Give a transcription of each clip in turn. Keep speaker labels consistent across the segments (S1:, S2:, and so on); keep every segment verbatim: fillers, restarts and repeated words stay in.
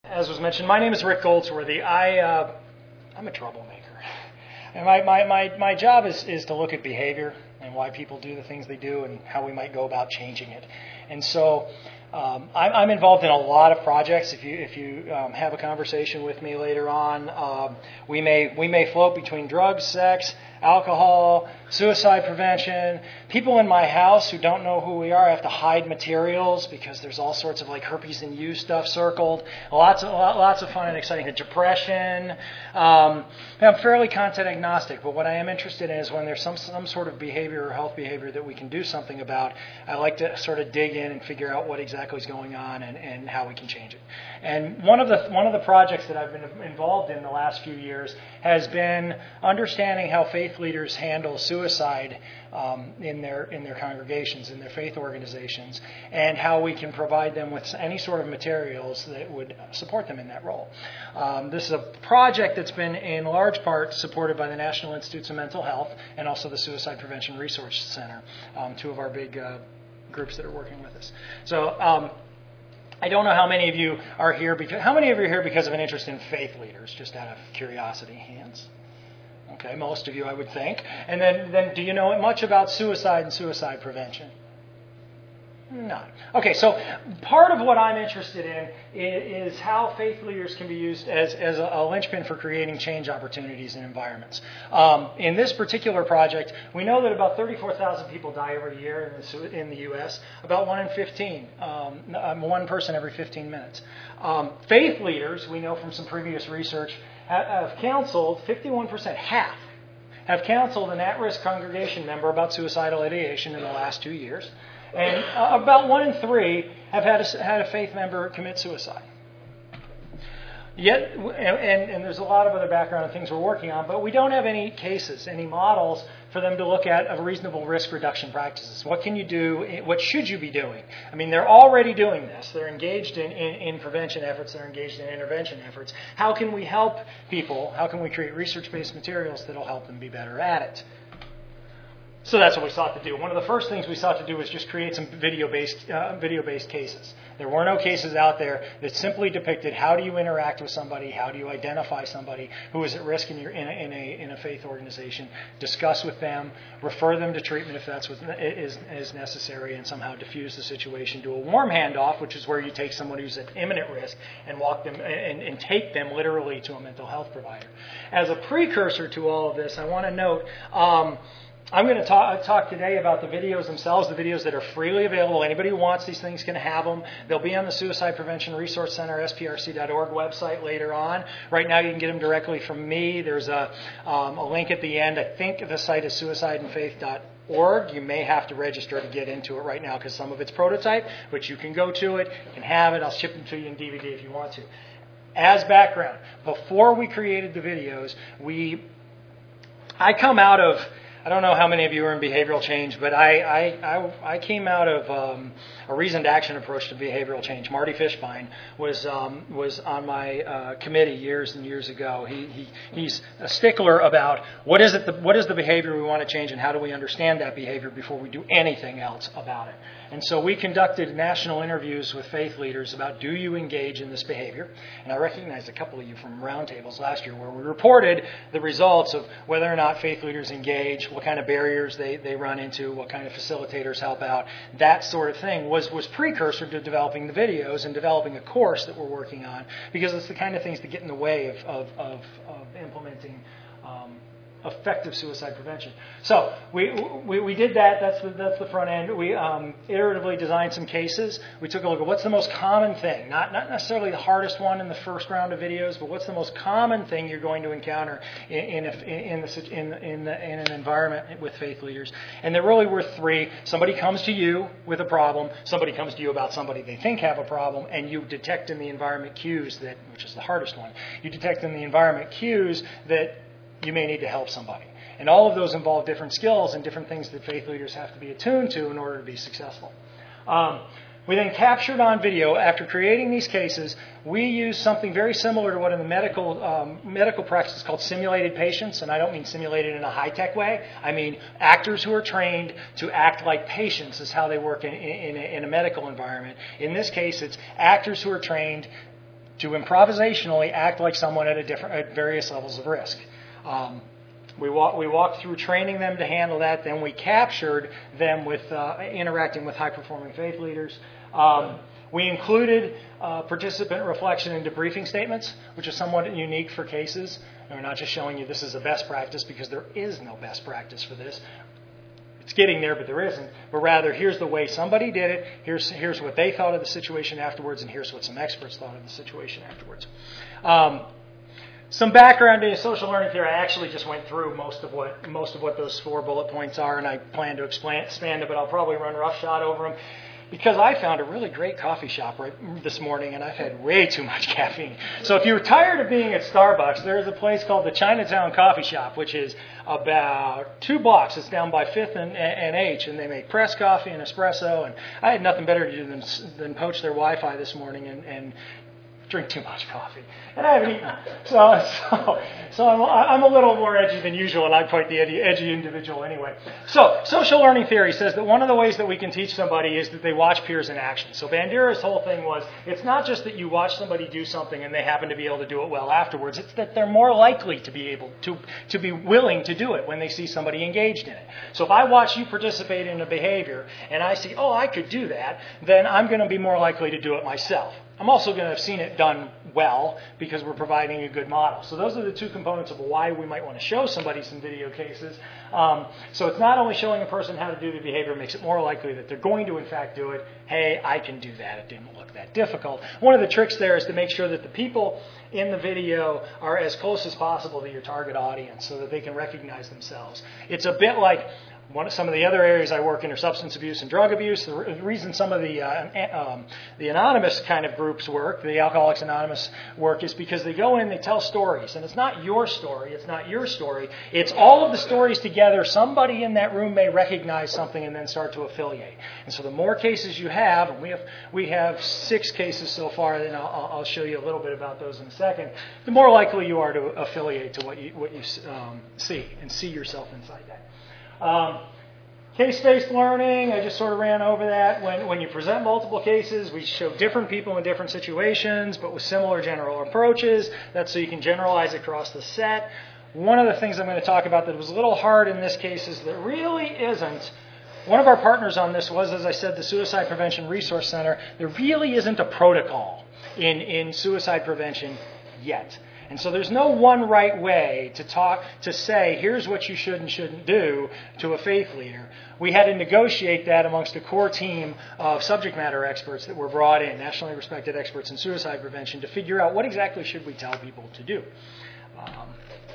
S1: As was mentioned, my name is Rick Goldsworthy. I, uh, I'm a troublemaker. And my, my, my, my job is, is to look at behavior and why people do the things they do and how we might go about changing it. And so um, I'm, I'm involved in a lot of projects. If you if you um, have a conversation with me later on, um, we may we may float between drugs, sex, alcohol, suicide prevention. People in my house who don't know who we are have to hide materials because there's all sorts of like herpes and U stuff circled. Lots of lots of fun and exciting. Depression. Um, I'm fairly content agnostic, but what I am interested in is when there's some some sort of behavior or health behavior that we can do something about. I like to sort of dig in and figure out what exactly is going on and, and how we can change it. And one of the one of the projects that I've been involved in the last few years has been understanding how faith leaders handle suicide um, in their in their congregations, in their faith organizations, and how we can provide them with any sort of materials that would support them in that role. Um, this is a project that's been in large part supported by the National Institutes of Mental Health and also the Suicide Prevention Resource Center, um, two of our big uh, groups that are working with us. So um, I don't know how many of you are here because how many of you are here because of an interest in faith leaders, just out of curiosity? Hands. Okay, most of you, I would think. And then, then do you know much about suicide and suicide prevention? None. Okay, so part of what I'm interested in is, is how faith leaders can be used as, as a, a linchpin for creating change opportunities in environments. Um, in this particular project, we know that about thirty-four thousand people die every year in the, in the U S, about one in fifteen, um, one person every fifteen minutes. Um, faith leaders, we know from some previous research, have, have counseled fifty-one percent, half, have counseled an at-risk congregation member about suicidal ideation in the last two years. And uh, about one in three have had a, had a faith member commit suicide. Yet, and, and there's a lot of other background and things we're working on, but we don't have any cases, any models for them to look at of reasonable risk reduction practices. What can you do? What should you be doing? I mean, they're already doing this. They're engaged in, in, in prevention efforts. They're engaged in intervention efforts. How can we help people? How can we create research-based materials that will help them be better at it? So that's what we sought to do. One of the first things we sought to do was just create some video-based uh, video-based cases. There were no cases out there that simply depicted how do you interact with somebody, how do you identify somebody who is at risk in, your, in, a, in, a, in a faith organization, discuss with them, refer them to treatment if that's what is, is necessary, and somehow diffuse the situation. Do a warm handoff, which is where you take someone who's at imminent risk and walk them and, and take them literally to a mental health provider. As a precursor to all of this, I want to note. Um, I'm going to talk, talk today about the videos themselves, the videos that are freely available. Anybody who wants these things can have them. They'll be on the Suicide Prevention Resource Center, S P R C dot org website later on. Right now you can get them directly from me. There's a, um, a link at the end. I think the site is suicide and faith dot org. You may have to register to get into it right now because some of it's prototype, but you can go to it, you can have it. I'll ship them to you in D V D if you want to. As background, before we created the videos, we I come out of I don't know how many of you are in behavioral change, but I I, I, I came out of um, a reasoned action approach to behavioral change. Marty Fishbein was um, was on my uh, committee years and years ago. He, he he's a stickler about what is it the, what is the behavior we want to change and how do we understand that behavior before we do anything else about it. And so we conducted national interviews with faith leaders about do you engage in this behavior? And I recognized a couple of you from roundtables last year where we reported the results of whether or not faith leaders engage, what kind of barriers they, they run into, what kind of facilitators help out. That sort of thing was, was precursor to developing the videos and developing a course that we're working on because it's the kind of things that get in the way of, of, of, of implementing um, effective suicide prevention. So we, we we did that. That's the that's the front end. We um, iteratively designed some cases. We took a look at what's the most common thing, not not necessarily the hardest one in the first round of videos, but what's the most common thing you're going to encounter in in a, in, the, in, in, the, in an environment with faith leaders. And there really were three. Somebody comes to you with a problem. Somebody comes to you about somebody they think have a problem, and you detect in the environment cues that, which is the hardest one. You detect in the environment cues that you may need to help somebody. And all of those involve different skills and different things that faith leaders have to be attuned to in order to be successful. Um, we then captured on video, after creating these cases, we used something very similar to what in the medical um, medical practice is called simulated patients. And I don't mean simulated in a high-tech way. I mean actors who are trained to act like patients is how they work in, in, in, a, in a medical environment. In this case, it's actors who are trained to improvisationally act like someone at a different, at various levels of risk. Um, we walk, we walked through training them to handle that. Then we captured them with uh, interacting with high-performing faith leaders. Um, we included uh, participant reflection and debriefing statements, which is somewhat unique for cases. And we're not just showing you this is a best practice because there is no best practice for this. It's getting there, but there isn't. But rather, here's the way somebody did it. Here's here's what they thought of the situation afterwards, and here's what some experts thought of the situation afterwards. Um, some background in social learning theory. I actually just went through most of what most of what those four bullet points are, and I plan to explain, expand it, but I'll probably run roughshod over them. Because I found a really great coffee shop right this morning, and I've had way too much caffeine. So if you're tired of being at Starbucks, there's a place called the Chinatown Coffee Shop, which is about two blocks. It's down by Fifth and, and H, and they make press coffee and espresso. And I had nothing better to do than, than poach their Wi-Fi this morning and, and drink too much coffee. And I haven't eaten. So, so, so I'm, I'm a little more edgy than usual, and I'm quite the edgy, edgy individual anyway. So social learning theory says that one of the ways that we can teach somebody is that they watch peers in action. So Bandura's whole thing was, it's not just that you watch somebody do something and they happen to be able to do it well afterwards. It's that they're more likely to be able to, to be willing to do it when they see somebody engaged in it. So if I watch you participate in a behavior and I see, oh, I could do that, then I'm going to be more likely to do it myself. I'm also going to have seen it done well because we're providing a good model. So those are the two components of why we might want to show somebody some video cases. Um, so it's not only showing a person how to do the behavior, it makes it more likely that they're going to in fact do it. Hey, I can do that. It didn't look that difficult. One of the tricks there is to make sure that the people in the video are as close as possible to your target audience so that they can recognize themselves. It's a bit like one of some of the other areas I work in are substance abuse and drug abuse. The re- reason some of the uh, um, the anonymous kind of groups work, the Alcoholics Anonymous work, is because they go in and they tell stories. And it's not your story. It's not your story. It's all of the stories together. Somebody in that room may recognize something and then start to affiliate. And so the more cases you have, and we have we have six cases so far, and I'll, I'll show you a little bit about those in a second, the more likely you are to affiliate to what you, what you um, see and see yourself inside that. Um, case-based learning, I just sort of ran over that. When, when you present multiple cases, we show different people in different situations, but with similar general approaches. That's so you can generalize across the set. One of the things I'm going to talk about that was a little hard in this case is that really isn't. One of our partners on this was, as I said, the Suicide Prevention Resource Center. There really isn't a protocol in, in suicide prevention yet. And so there's no one right way to talk, to say, here's what you should and shouldn't do to a faith leader. We had to negotiate that amongst a core team of subject matter experts that were brought in, nationally respected experts in suicide prevention, to figure out what exactly should we tell people to do. Um,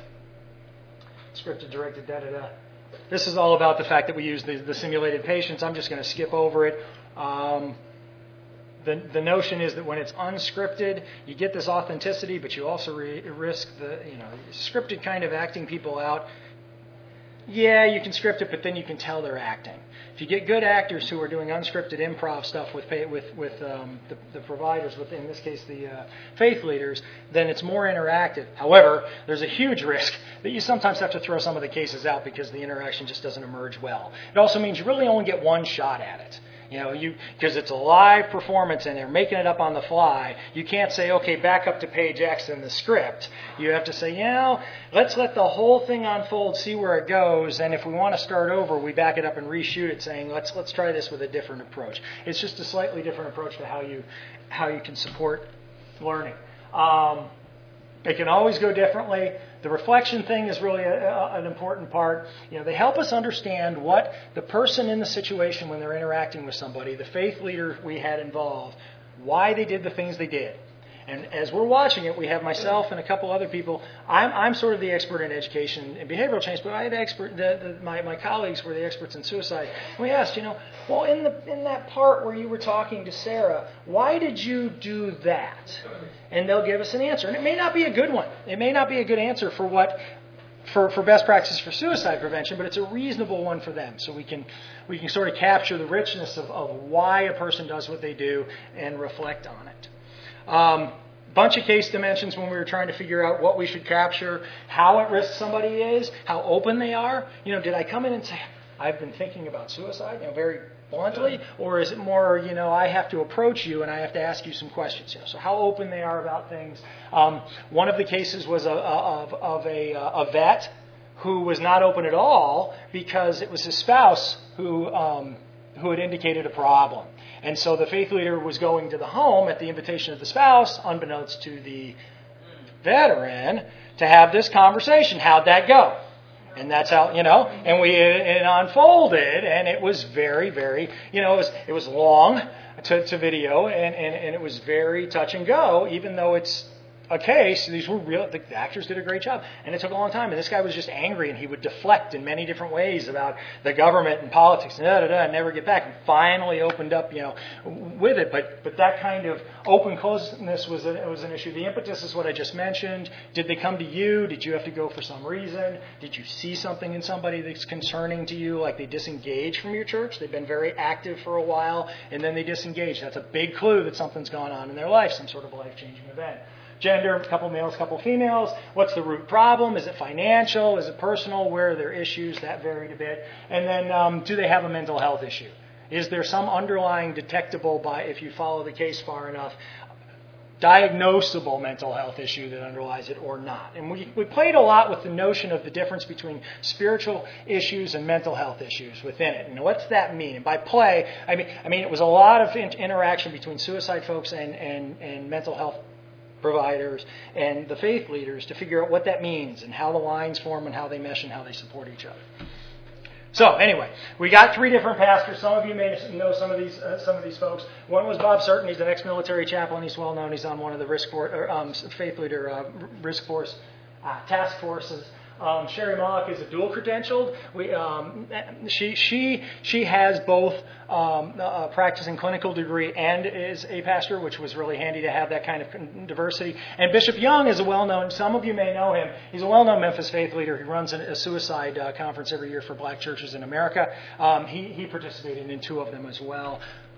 S1: scripted, directed, da-da-da. This is all about the fact that we use the, the simulated patients. I'm just going to skip over it. Um, The, the notion is that when it's unscripted, you get this authenticity, but you also re- risk the, you know, scripted kind of acting people out. Yeah, you can script it, but then you can tell they're acting. If you get good actors who are doing unscripted improv stuff with with with um, the, the providers, with in this case the uh, faith leaders, then it's more interactive. However, there's a huge risk that you sometimes have to throw some of the cases out because the interaction just doesn't emerge well. It also means you really only get one shot at it. You know, you because it's a live performance and they're making it up on the fly. You can't say, okay, back up to page X in the script. You have to say, you know, let's let the whole thing unfold, see where it goes, and if we want to start over, we back it up and reshoot it, saying, let's let's try this with a different approach. It's just a slightly different approach to how you how you can support learning. Um, it can always go differently. The reflection thing is really a, a, an important part. You know, they help us understand what the person in the situation when they're interacting with somebody, the faith leader we had involved, why they did the things they did. And as we're watching it, we have myself and a couple other people. I'm, I'm sort of the expert in education and behavioral change, but I had expert. The, the, my, my colleagues were the experts in suicide. And we asked, you know, well, in the in that part where you were talking to Sarah, why did you do that? And they'll give us an answer. And it may not be a good one. It may not be a good answer for what for, for best practices for suicide prevention, but it's a reasonable one for them. So we can we can sort of capture the richness of, of why a person does what they do and reflect on it. Um, bunch of case dimensions when we were trying to figure out what we should capture, how at risk somebody is, how open they are. You know, did I come in and say, I've been thinking about suicide? You know, very bluntly, or is it more, you know, I have to approach you and I have to ask you some questions? You know, so how open they are about things. Um, one of the cases was a, a, of, of a, a vet who was not open at all because it was his spouse who um, who had indicated a problem. And so the faith leader was going to the home at the invitation of the spouse, unbeknownst to the veteran, to have this conversation. How'd that go? And that's how, you know, and we it unfolded, and it was very, very, you know, it was, it was long to, to video, and, and, and it was very touch and go, even though it's a case. These were real, the actors did a great job, and it took a long time, and this guy was just angry, and he would deflect in many different ways about the government and politics, and da, da, da, and never get back, and finally opened up, you know, with it, but but that kind of open-closeness was, a, was an issue. The impetus is what I just mentioned. Did they come to you? Did you have to go for some reason? Did you see something in somebody that's concerning to you, like they disengage from your church? They've been very active for a while, and then they disengage. That's a big clue that something's gone on in their life, some sort of life-changing event. Gender, a couple males, a couple females. What's the root problem? Is it financial? Is it personal? Where are their issues? That varied a bit. And then um, do they have a mental health issue? Is there some underlying detectable by, if you follow the case far enough, diagnosable mental health issue that underlies it or not? And we, we played a lot with the notion of the difference between spiritual issues and mental health issues within it. And what's that mean? And by play, I mean, I mean it was a lot of in- interaction between suicide folks and, and, and mental health providers and the faith leaders to figure out what that means and how the lines form and how they mesh and how they support each other. So anyway, we got three different pastors. Some of you may know some of these uh, some of these folks. One was Bob Certain. He's an ex-military chaplain. He's well known. He's on one of the risk for, or, um, faith leader uh, risk force uh, task forces. Um, Sherry Moloch is a dual credentialed. We, um, she she she has both um, a practicing clinical degree and is a pastor, which was really handy to have that kind of diversity. And Bishop Young is a well-known. Some of you may know him. He's a well-known Memphis faith leader. He runs a suicide uh, conference every year for black churches in America. Um, he he participated in two of them as well.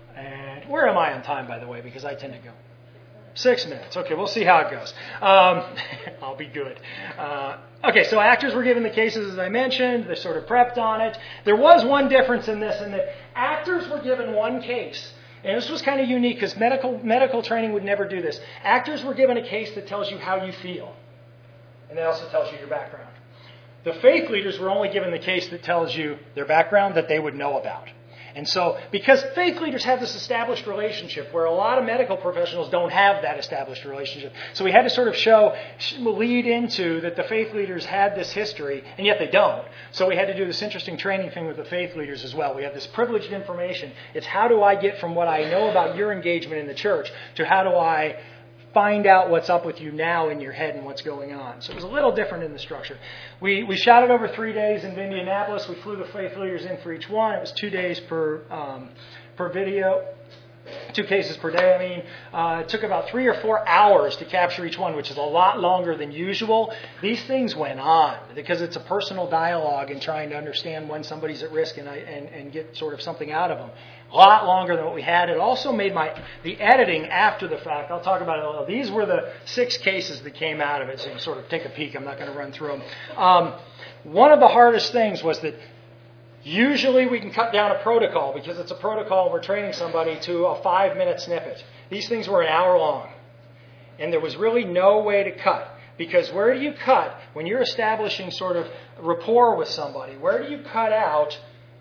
S1: And where am I on time, by the way? Because I tend to go. Six minutes. Okay, we'll see how it goes. Um, I'll be good. Uh, okay, so actors were given the cases, as I mentioned. They sort of prepped on it. There was one difference in this, in that actors were given one case. And this was kind of unique because medical medical training would never do this. Actors were given a case that tells you how you feel. And that also tells you your background. The faith leaders were only given the case that tells you their background that they would know about. And so, because faith leaders have this established relationship where a lot of medical professionals don't have that established relationship. So we had to sort of show, lead into that the faith leaders had this history, and yet they don't. So we had to do this interesting training thing with the faith leaders as well. We have this privileged information. It's how do I get from what I know about your engagement in the church to how do I find out what's up with you now in your head and what's going on. So it was a little different in the structure. We we shot it over three days in Indianapolis. We flew the faith leaders in for each one. It was two days per um, per video, two cases per day. I mean, uh, it took about three or four hours to capture each one, which is a lot longer than usual. These things went on because it's a personal dialogue and trying to understand when somebody's at risk and, I, and, and get sort of something out of them. A lot longer than what we had. It also made my the editing after the fact. I'll talk about it a little. These were the six cases that came out of it, so you can sort of take a peek. I'm not going to run through them. Um, one of the hardest things was that usually we can cut down a protocol because it's a protocol we're training somebody to a five-minute snippet. These things were an hour long, and there was really no way to cut. Because where do you cut when you're establishing sort of rapport with somebody? Where do you cut out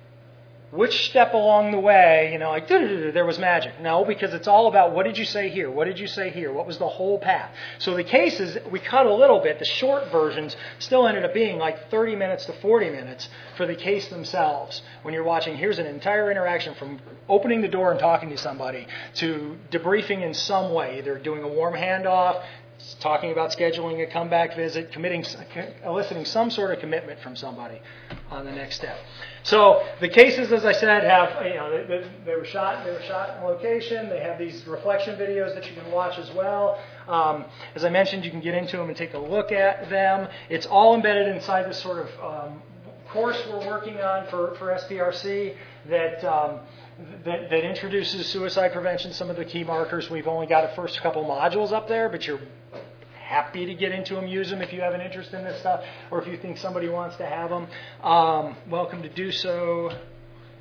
S1: which step along the way, you know, like, there was magic? No, because it's all about what did you say here? What did you say here? What was the whole path? So the cases, we cut a little bit. The short versions still ended up being like thirty minutes to forty minutes for the case themselves. When you're watching, here's an entire interaction from opening the door and talking to somebody to debriefing in some way, either doing a warm handoff, talking about scheduling a comeback visit, committing, eliciting some sort of commitment from somebody on the next step. So the cases, as I said, have, you know, they, they were shot. They were shot in location. They have these reflection videos that you can watch as well. Um, as I mentioned, you can get into them and take a look at them. It's all embedded inside this sort of um, course we're working on for, for S P R C that. Um, That, that introduces suicide prevention, some of the key markers. We've only got a first couple modules up there, but you're happy to get into them, use them if you have an interest in this stuff, or if you think somebody wants to have them. Um, welcome to do so.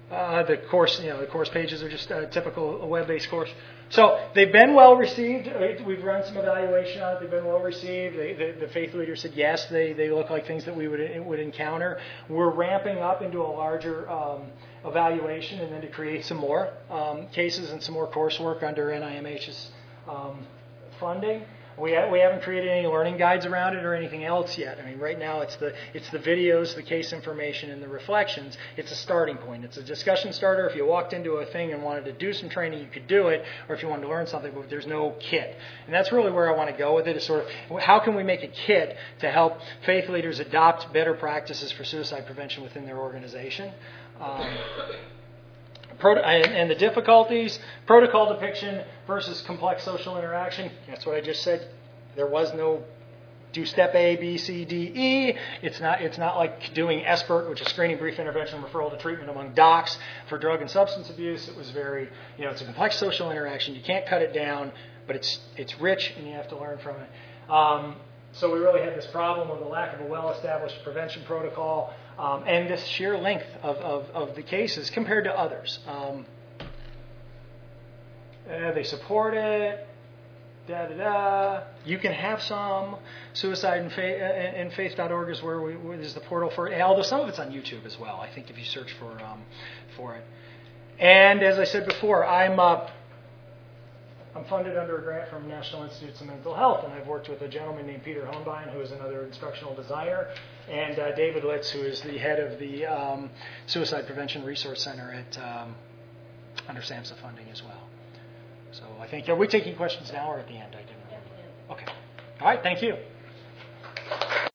S1: Uh, the course, you know, the course pages are just a typical web-based course. So they've been well received. We've run some evaluation on it. They've been well received. They, the, the faith leader said yes, they they look like things that we would would encounter. We're ramping up into a larger um, evaluation, and then to create some more um, cases and some more coursework under N I M H's um, funding. We, ha- we haven't created any learning guides around it or anything else yet. I mean, right now it's the it's the videos, the case information, and the reflections. It's a starting point. It's a discussion starter. If you walked into a thing and wanted to do some training, you could do it, or if you wanted to learn something, but there's no kit. And that's really where I want to go with it, is sort of how can we make a kit to help faith leaders adopt better practices for suicide prevention within their organization. Um, And the difficulties, protocol depiction versus complex social interaction. That's what I just said. There was no do step A, B, C, D, E. It's not it's not like doing SBIRT, which is screening, brief intervention, referral to treatment among docs for drug and substance abuse. It was very, you know, it's a complex social interaction. You can't cut it down, but it's it's rich and you have to learn from it. Um, so we really had this problem with the lack of a well-established prevention protocol. Um, and this sheer length of, of, of the cases compared to others. Um, uh, they support it, da da da. You can have some. Suicide and faith, uh, and faith dot org is where, we, where there's the portal for it. Although some of it's on YouTube as well, I think, if you search for um, for it. And as I said before, I'm uh, I'm funded under a grant from National Institutes of Mental Health, and I've worked with a gentleman named Peter Hohenbein, who is another instructional designer, and uh, David Litz, who is the head of the um, Suicide Prevention Resource Center at um, under SAMHSA funding as well. So I think, are we taking questions now or at the end? I didn't remember. Okay. All right, thank you.